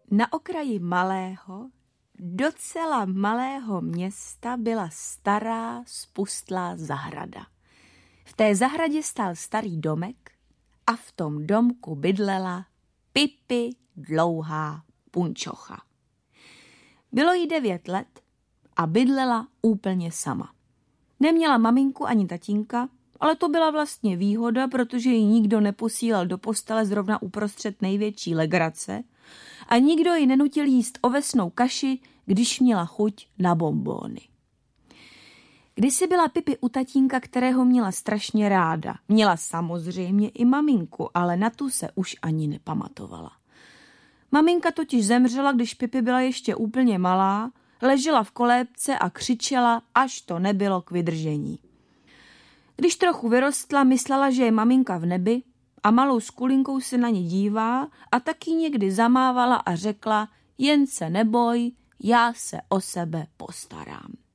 Na okraji malého, docela malého města byla stará, spustlá zahrada. V té zahradě stál starý domek a v tom domku bydlela Pipi Dlouhá Punčocha. Bylo jí 9 let a bydlela úplně sama. Neměla maminku ani tatínka, ale to byla vlastně výhoda, protože ji nikdo neposílal do postele zrovna uprostřed největší legrace a nikdo ji nenutil jíst ovesnou kaši, když měla chuť na bonbóny. Kdysi byla Pipi u tatínka, kterého měla strašně ráda. Měla samozřejmě i maminku, ale na tu se už ani nepamatovala. Maminka totiž zemřela, když Pipi byla ještě úplně malá, ležela v kolébce a křičela, až to nebylo k vydržení. Když trochu vyrostla, myslela, že je maminka v nebi a malou skulinkou se na ní dívá a taky někdy zamávala a řekla, jen se neboj, já se o sebe postarám.